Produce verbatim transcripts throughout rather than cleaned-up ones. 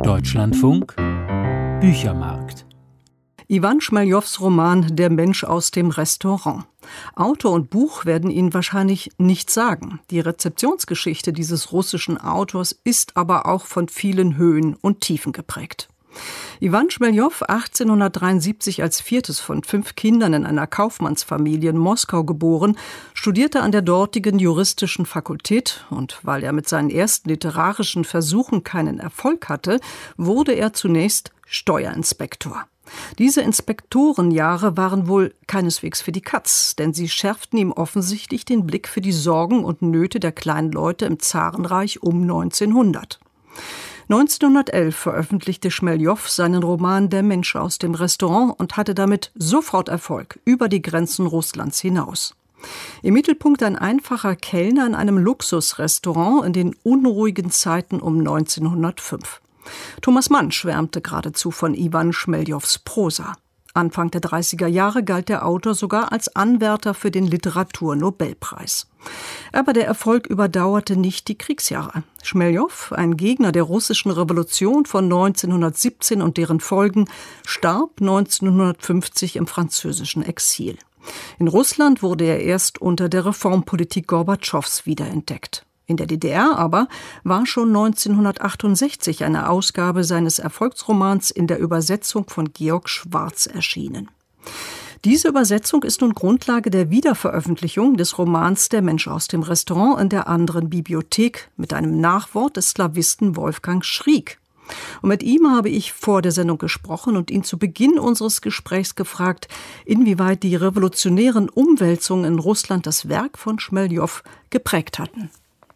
Deutschlandfunk Büchermarkt. Iwan Schmeljows Roman »Der Mensch aus dem Restaurant«. Autor und Buch werden Ihnen wahrscheinlich nichts sagen. Die Rezeptionsgeschichte dieses russischen Autors ist aber auch von vielen Höhen und Tiefen geprägt. Iwan Schmeljow, achtzehnhundertdreiundsiebzig als viertes von fünf Kindern in einer Kaufmannsfamilie in Moskau geboren, studierte an der dortigen juristischen Fakultät und weil er mit seinen ersten literarischen Versuchen keinen Erfolg hatte, wurde er zunächst Steuerinspektor. Diese Inspektorenjahre waren wohl keineswegs für die Katz, denn sie schärften ihm offensichtlich den Blick für die Sorgen und Nöte der kleinen Leute im Zarenreich um neunzehnhundert. neunzehnhundertelf veröffentlichte Schmeljow seinen Roman »Der Mensch aus dem Restaurant« und hatte damit sofort Erfolg über die Grenzen Russlands hinaus. Im Mittelpunkt ein einfacher Kellner in einem Luxusrestaurant in den unruhigen Zeiten um neunzehnhundertfünf. Thomas Mann schwärmte geradezu von Iwan Schmeljows Prosa. Anfang der dreißiger Jahre galt der Autor sogar als Anwärter für den Literaturnobelpreis. Aber der Erfolg überdauerte nicht die Kriegsjahre. Schmeljow, ein Gegner der russischen Revolution von neunzehnhundertsiebzehn und deren Folgen, starb neunzehnhundertfünfzig im französischen Exil. In Russland wurde er erst unter der Reformpolitik Gorbatschows wiederentdeckt. In der D D R aber war schon neunzehnhundertachtundsechzig eine Ausgabe seines Erfolgsromans in der Übersetzung von Georg Schwarz erschienen. Diese Übersetzung ist nun Grundlage der Wiederveröffentlichung des Romans »Der Mensch aus dem Restaurant« in der anderen Bibliothek mit einem Nachwort des Slawisten Wolfgang Schrieg. Und mit ihm habe ich vor der Sendung gesprochen und ihn zu Beginn unseres Gesprächs gefragt, inwieweit die revolutionären Umwälzungen in Russland das Werk von Schmeljow geprägt hatten.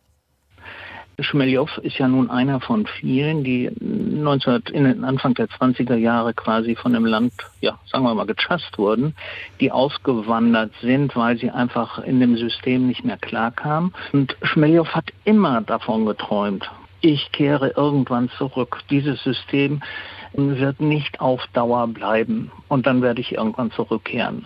Schmeljow ist ja nun einer von vielen, die neunzehnhundert, in den Anfang der zwanziger Jahre quasi von dem Land, ja, sagen wir mal, gechast wurden, die ausgewandert sind, weil sie einfach in dem System nicht mehr klarkamen. Und Schmeljow hat immer davon geträumt, ich kehre irgendwann zurück. Dieses System wird nicht auf Dauer bleiben und dann werde ich irgendwann zurückkehren.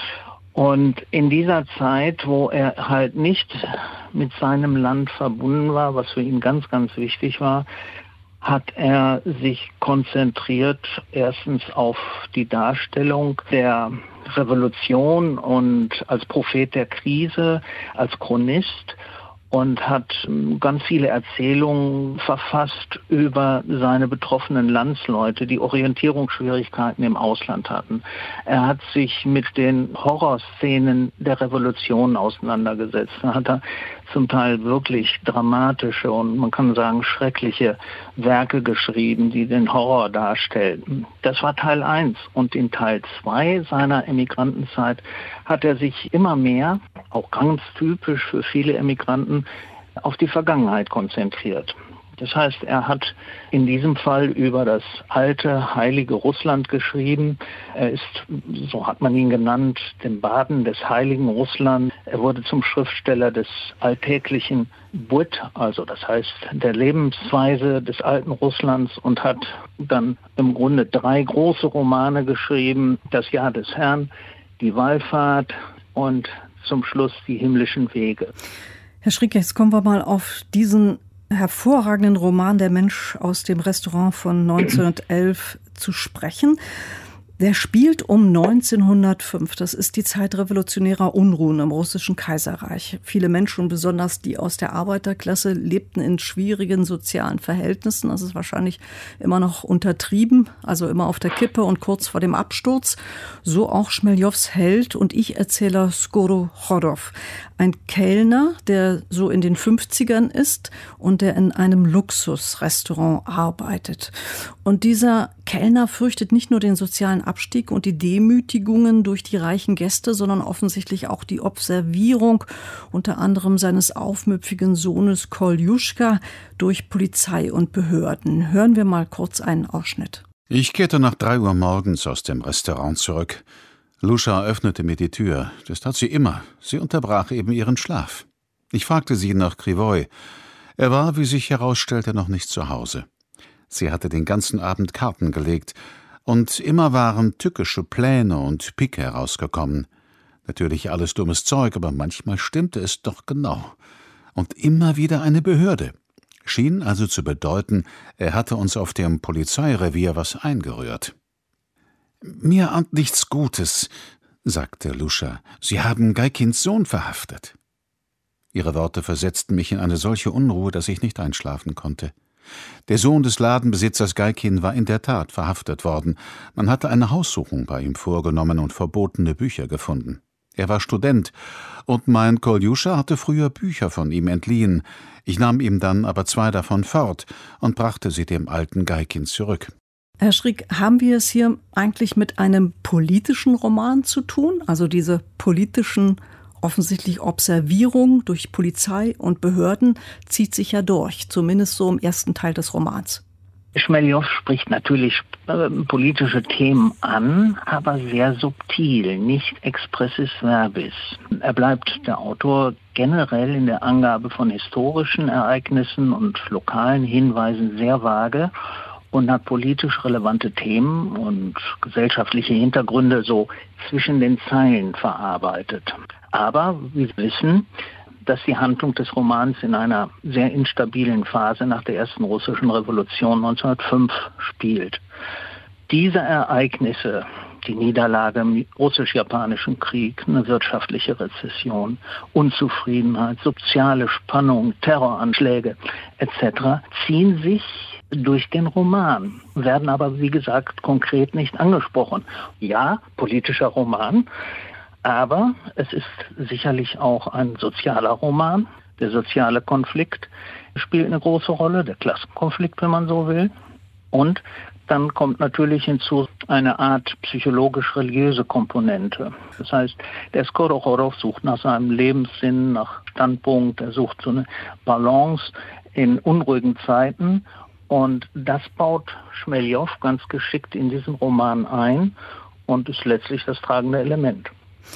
Und in dieser Zeit, wo er halt nicht mit seinem Land verbunden war, was für ihn ganz, ganz wichtig war, hat er sich konzentriert erstens auf die Darstellung der Revolution und als Prophet der Krise, als Chronist, und hat ganz viele Erzählungen verfasst über seine betroffenen Landsleute, die Orientierungsschwierigkeiten im Ausland hatten. Er hat sich mit den Horrorszenen der Revolution auseinandergesetzt. Da hat er zum Teil wirklich dramatische und man kann sagen schreckliche Werke geschrieben, die den Horror darstellten. Das war Teil eins. Und in Teil zwei seiner Emigrantenzeit hat er sich immer mehr, auch ganz typisch für viele Emigranten, auf die Vergangenheit konzentriert. Das heißt, er hat in diesem Fall über das alte, heilige Russland geschrieben. Er ist, so hat man ihn genannt, dem Baden des heiligen Russland. Er wurde zum Schriftsteller des alltäglichen Byt, also das heißt der Lebensweise des alten Russlands, und hat dann im Grunde drei große Romane geschrieben: Das Jahr des Herrn, die Wallfahrt und zum Schluss die himmlischen Wege. Herr Schrieg, jetzt kommen wir mal auf diesen hervorragenden Roman »Der Mensch aus dem Restaurant« von neunzehnhundertelf zu sprechen. Der spielt um neunzehnhundertfünf. Das ist die Zeit revolutionärer Unruhen im russischen Kaiserreich. Viele Menschen, besonders die aus der Arbeiterklasse, lebten in schwierigen sozialen Verhältnissen. Das ist wahrscheinlich immer noch untertrieben, also immer auf der Kippe und kurz vor dem Absturz. So auch Schmeljows Held und Ich-Erzähler Skorochodow. Ein Kellner, der so in den fünfzigern ist und der in einem Luxusrestaurant arbeitet. Und dieser Kellner fürchtet nicht nur den sozialen Abstieg und die Demütigungen durch die reichen Gäste, sondern offensichtlich auch die Observierung unter anderem seines aufmüpfigen Sohnes Koljuschka durch Polizei und Behörden. Hören wir mal kurz einen Ausschnitt. Ich kehrte nach drei Uhr morgens aus dem Restaurant zurück. Luscha öffnete mir die Tür. Das tat sie immer. Sie unterbrach eben ihren Schlaf. Ich fragte sie nach Krivoi. Er war, wie sich herausstellte, noch nicht zu Hause. Sie hatte den ganzen Abend Karten gelegt, und immer waren tückische Pläne und Pik herausgekommen. Natürlich alles dummes Zeug, aber manchmal stimmte es doch genau. Und immer wieder eine Behörde. Schien also zu bedeuten, er hatte uns auf dem Polizeirevier was eingerührt. »Mir ahnt nichts Gutes«, sagte Luscha. »Sie haben Gaikins Sohn verhaftet.« Ihre Worte versetzten mich in eine solche Unruhe, dass ich nicht einschlafen konnte. Der Sohn des Ladenbesitzers Gaikin war in der Tat verhaftet worden. Man hatte eine Haussuchung bei ihm vorgenommen und verbotene Bücher gefunden. Er war Student, und mein Koljuscha hatte früher Bücher von ihm entliehen. Ich nahm ihm dann aber zwei davon fort und brachte sie dem alten Gaikin zurück. Herr Schrick, haben wir es hier eigentlich mit einem politischen Roman zu tun? Also diese politischen, offensichtlich Observierung durch Polizei und Behörden zieht sich ja durch, zumindest so im ersten Teil des Romans. Chmeljow spricht natürlich äh, politische Themen an, aber sehr subtil, nicht expressis verbis. Er bleibt, der Autor, generell in der Angabe von historischen Ereignissen und lokalen Hinweisen sehr vage und hat politisch relevante Themen und gesellschaftliche Hintergründe so zwischen den Zeilen verarbeitet. Aber wir wissen, dass die Handlung des Romans in einer sehr instabilen Phase nach der ersten russischen Revolution neunzehnhundertfünf spielt. Diese Ereignisse, die Niederlage im russisch-japanischen Krieg, eine wirtschaftliche Rezession, Unzufriedenheit, soziale Spannung, Terroranschläge et cetera, ziehen sich durch den Roman, werden aber, wie gesagt, konkret nicht angesprochen. Ja, politischer Roman, aber es ist sicherlich auch ein sozialer Roman. Der soziale Konflikt spielt eine große Rolle, der Klassenkonflikt, wenn man so will. Und dann kommt natürlich hinzu eine Art psychologisch-religiöse Komponente. Das heißt, der Skorochorow sucht nach seinem Lebenssinn, nach Standpunkt, er sucht so eine Balance in unruhigen Zeiten. Und das baut Chmeljow ganz geschickt in diesen Roman ein und ist letztlich das tragende Element.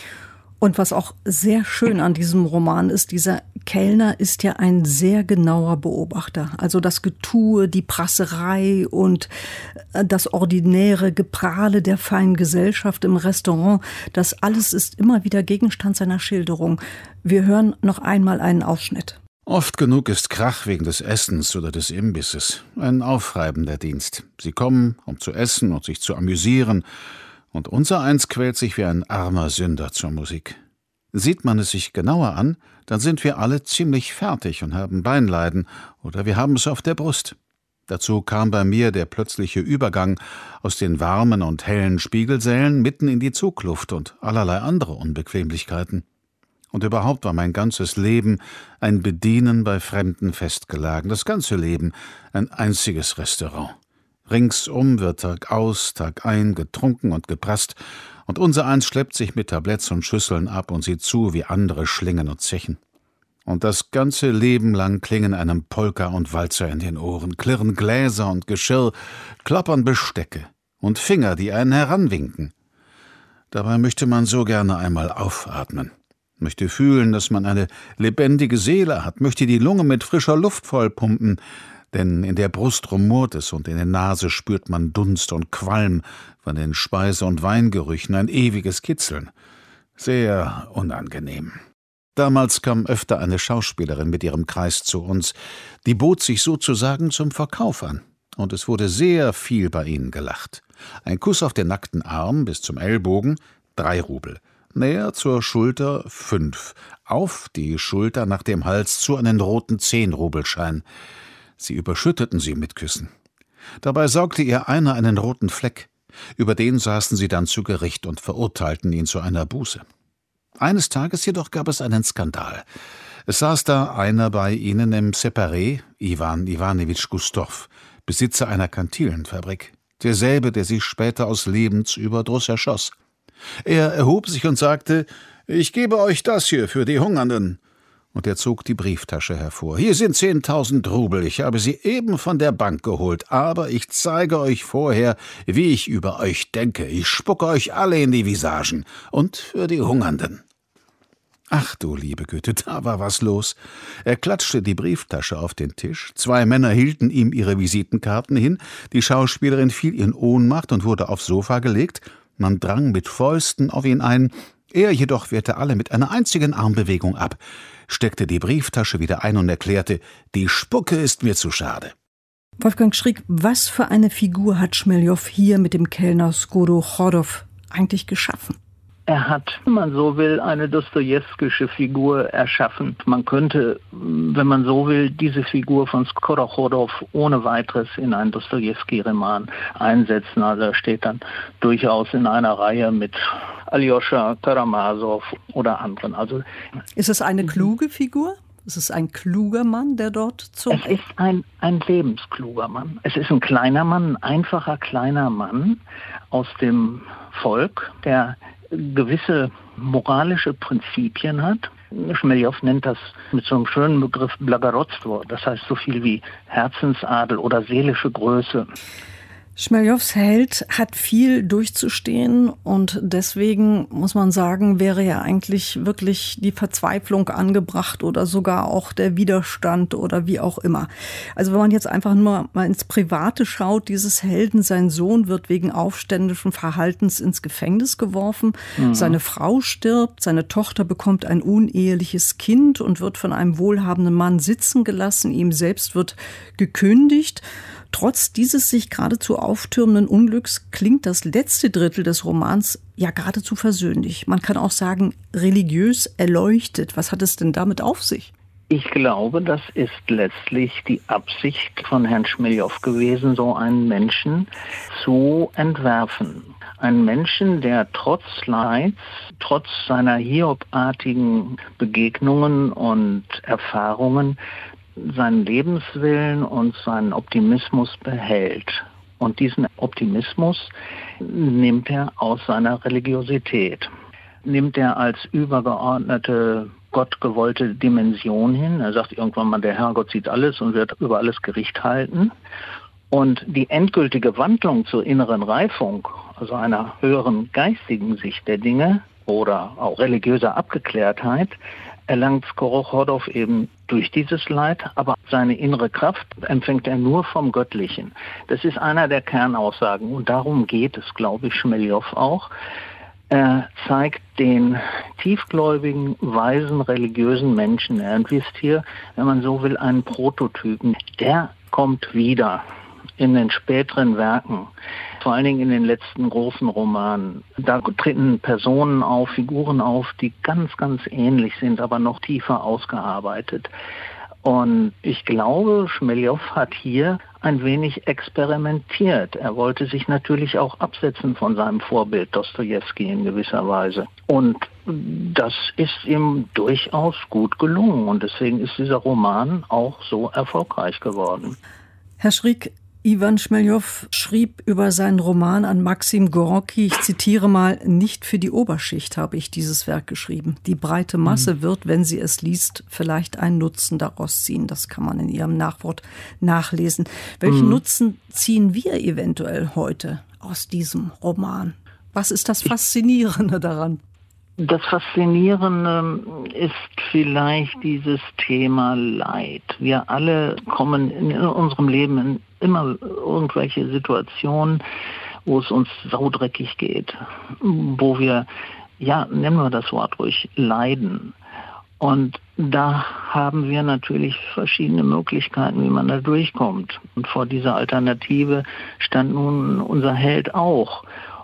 Und was auch sehr schön an diesem Roman ist, dieser Kellner ist ja ein sehr genauer Beobachter. Also das Getue, die Prasserei und das ordinäre Geprahle der feinen Gesellschaft im Restaurant, das alles ist immer wieder Gegenstand seiner Schilderung. Wir hören noch einmal einen Ausschnitt. Oft genug ist Krach wegen des Essens oder des Imbisses. Ein aufreibender Dienst. Sie kommen, um zu essen und sich zu amüsieren, und unsereins quält sich wie ein armer Sünder zur Musik. Sieht man es sich genauer an, dann sind wir alle ziemlich fertig und haben Beinleiden oder wir haben es auf der Brust. Dazu kam bei mir der plötzliche Übergang aus den warmen und hellen Spiegelsälen mitten in die Zugluft und allerlei andere Unbequemlichkeiten. Und überhaupt war mein ganzes Leben ein Bedienen bei Fremden festgelagert, das ganze Leben ein einziges Restaurant. Ringsum wird Tag aus, Tag ein getrunken und geprasst, und unsereins schleppt sich mit Tabletts und Schüsseln ab und sieht zu, wie andere schlingen und zechen. Und das ganze Leben lang klingen einem Polka und Walzer in den Ohren, klirren Gläser und Geschirr, klappern Bestecke und Finger, die einen heranwinken. Dabei möchte man so gerne einmal aufatmen, möchte fühlen, dass man eine lebendige Seele hat, möchte die Lunge mit frischer Luft vollpumpen, denn in der Brust rumort es und in der Nase spürt man Dunst und Qualm von den Speise- und Weingerüchen, ein ewiges Kitzeln. Sehr unangenehm. Damals kam öfter eine Schauspielerin mit ihrem Kreis zu uns, die bot sich sozusagen zum Verkauf an, und es wurde sehr viel bei ihnen gelacht. Ein Kuss auf den nackten Arm bis zum Ellbogen, drei Rubel. Näher zur Schulter, fünf. Auf die Schulter nach dem Hals zu einen roten Zehn-Rubelschein. Sie überschütteten sie mit Küssen. Dabei saugte ihr einer einen roten Fleck. Über den saßen sie dann zu Gericht und verurteilten ihn zu einer Buße. Eines Tages jedoch gab es einen Skandal. Es saß da einer bei ihnen im Separé, Iwan Iwanowitsch Gustow, Besitzer einer Kantilenfabrik, derselbe, der sich später aus Lebensüberdruss erschoss. Er erhob sich und sagte: »Ich gebe euch das hier für die Hungernden.« Und er zog die Brieftasche hervor. »Hier sind zehntausend Rubel, ich habe sie eben von der Bank geholt, aber ich zeige euch vorher, wie ich über euch denke. Ich spucke euch alle in die Visagen und für die Hungernden.« Ach du liebe Güte, da war was los. Er klatschte die Brieftasche auf den Tisch, zwei Männer hielten ihm ihre Visitenkarten hin, die Schauspielerin fiel in Ohnmacht und wurde aufs Sofa gelegt, man drang mit Fäusten auf ihn ein, Er jedoch wehrte alle mit einer einzigen Armbewegung ab, steckte die Brieftasche wieder ein und erklärte, die Spucke ist mir zu schade. Wolfgang Schrieg, was für eine Figur hat Schmeljow hier mit dem Kellner Skorochodow eigentlich geschaffen? Er hat, wenn man so will, eine dostojewskische Figur erschaffen. Man könnte, wenn man so will, diese Figur von Skorochodow ohne weiteres in einen Dostojewski-Roman einsetzen. Also er steht dann durchaus in einer Reihe mit Aljoscha, Karamasow oder anderen. Also ist es eine kluge Figur? Ist es ein kluger Mann, der dort zum... Es ist ein, ein lebenskluger Mann. Es ist ein kleiner Mann, ein einfacher kleiner Mann aus dem Volk, der gewisse moralische Prinzipien hat. Schmeljow nennt das mit so einem schönen Begriff Blagorodstvo, das heißt so viel wie Herzensadel oder seelische Größe. Schmeljows Held hat viel durchzustehen und deswegen muss man sagen, wäre ja eigentlich wirklich die Verzweiflung angebracht oder sogar auch der Widerstand oder wie auch immer. Also wenn man jetzt einfach nur mal ins Private schaut, dieses Helden, sein Sohn wird wegen aufständischen Verhaltens ins Gefängnis geworfen, mhm. seine Frau stirbt, seine Tochter bekommt ein uneheliches Kind und wird von einem wohlhabenden Mann sitzen gelassen, ihm selbst wird gekündigt. Trotz dieses sich geradezu auftürmenden Unglücks klingt das letzte Drittel des Romans ja geradezu versöhnlich. Man kann auch sagen, religiös erleuchtet. Was hat es denn damit auf sich? Ich glaube, das ist letztlich die Absicht von Herrn Schmeljow gewesen, so einen Menschen zu entwerfen. Einen Menschen, der trotz Leids, trotz seiner hiobartigen Begegnungen und Erfahrungen seinen Lebenswillen und seinen Optimismus behält. Und diesen Optimismus nimmt er aus seiner Religiosität. Nimmt er als übergeordnete, gottgewollte Dimension hin. Er sagt irgendwann mal, der Herrgott sieht alles und wird über alles Gericht halten. Und die endgültige Wandlung zur inneren Reifung, also einer höheren geistigen Sicht der Dinge oder auch religiöser Abgeklärtheit, erlangt Skorochodow eben durch dieses Leid, aber seine innere Kraft empfängt er nur vom Göttlichen. Das ist einer der Kernaussagen und darum geht es, glaube ich, Schmeljow auch. Er zeigt den tiefgläubigen, weisen, religiösen Menschen. Er entwirft hier, wenn man so will, einen Prototypen. Der kommt wieder in den späteren Werken, vor allen Dingen in den letzten großen Romanen. Da treten Personen auf, Figuren auf, die ganz, ganz ähnlich sind, aber noch tiefer ausgearbeitet. Und ich glaube, Schmeljow hat hier ein wenig experimentiert. Er wollte sich natürlich auch absetzen von seinem Vorbild Dostojewski in gewisser Weise. Und das ist ihm durchaus gut gelungen. Und deswegen ist dieser Roman auch so erfolgreich geworden. Herr Schrieg, Iwan Schmeljow schrieb über seinen Roman an Maxim Gorki, ich zitiere mal, nicht für die Oberschicht habe ich dieses Werk geschrieben. Die breite Masse mhm. wird, wenn sie es liest, vielleicht einen Nutzen daraus ziehen. Das kann man in Ihrem Nachwort nachlesen. Welchen mhm. Nutzen ziehen wir eventuell heute aus diesem Roman? Was ist das Faszinierende daran? Das Faszinierende ist vielleicht dieses Thema Leid. Wir alle kommen in unserem Leben in immer irgendwelche Situationen, wo es uns saudreckig geht, wo wir, ja, nennen wir das Wort ruhig, leiden. Und da haben wir natürlich verschiedene Möglichkeiten, wie man da durchkommt. Und vor dieser Alternative stand nun unser Held auch.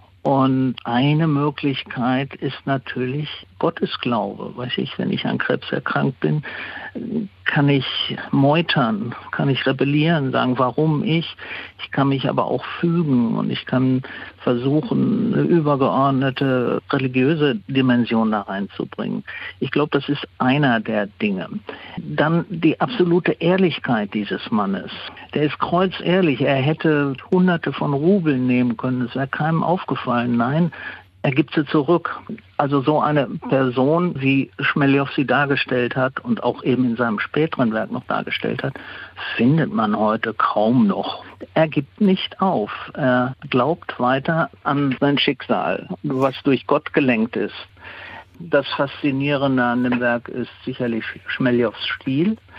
Und eine Möglichkeit ist natürlich Gottesglaube. Weiß ich, wenn ich an Krebs erkrankt bin, kann ich meutern, kann ich rebellieren, sagen, warum ich? Ich kann mich aber auch fügen und ich kann versuchen, eine übergeordnete religiöse Dimension da reinzubringen. Ich glaube, das ist einer der Dinge. Dann die absolute Ehrlichkeit dieses Mannes. Der ist kreuzehrlich. Er hätte Hunderte von Rubeln nehmen können. Es wäre keinem aufgefallen. Nein, er gibt sie zurück. Also so eine Person, wie Schmeljow sie dargestellt hat und auch eben in seinem späteren Werk noch dargestellt hat, findet man heute kaum noch. Er gibt nicht auf. Er glaubt weiter an sein Schicksal, was durch Gott gelenkt ist. Das Faszinierende an dem Werk ist sicherlich Schmeljows Stil.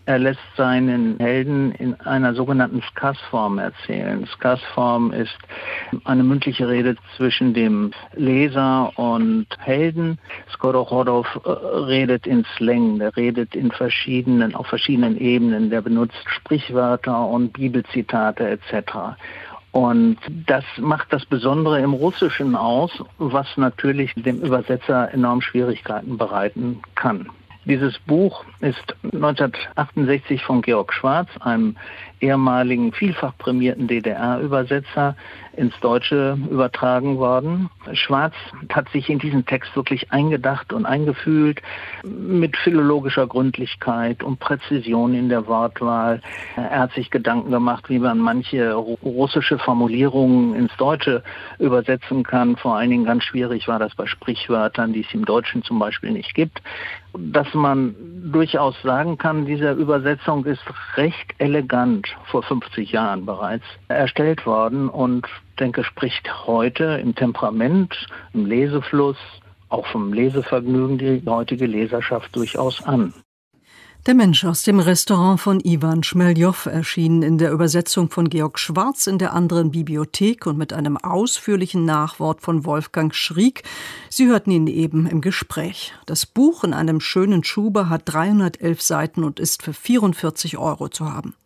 Er lässt seinen Helden in einer sogenannten Skazform erzählen. Skazform ist eine mündliche Rede zwischen dem Leser und Helden. Skorochodov äh, redet in Slang, der redet in verschiedenen, auf verschiedenen Ebenen, der benutzt Sprichwörter und Bibelzitate et cetera. Und das macht das Besondere im Russischen aus, was natürlich dem Übersetzer enorm Schwierigkeiten bereiten kann. Dieses Buch ist neunzehnhundertachtundsechzig von Georg Schwarz, einem ehemaligen, vielfach prämierten D D R-Übersetzer, ins Deutsche übertragen worden. Schwarz hat sich in diesen Text wirklich eingedacht und eingefühlt, mit philologischer Gründlichkeit und Präzision in der Wortwahl. Er hat sich Gedanken gemacht, wie man manche russische Formulierungen ins Deutsche übersetzen kann. Vor allen Dingen ganz schwierig war das bei Sprichwörtern, die es im Deutschen zum Beispiel nicht gibt. Dass man durchaus sagen kann, diese Übersetzung ist recht elegant vor fünfzig Jahren bereits erstellt worden und denke, spricht heute im Temperament, im Lesefluss, auch vom Lesevergnügen die heutige Leserschaft durchaus an. Der Mensch aus dem Restaurant von Iwan Schmeljow erschien in der Übersetzung von Georg Schwarz in der Anderen Bibliothek und mit einem ausführlichen Nachwort von Wolfgang Schrieck. Sie hörten ihn eben im Gespräch. Das Buch in einem schönen Schuber hat dreihundertelf Seiten und ist für vierundvierzig Euro zu haben.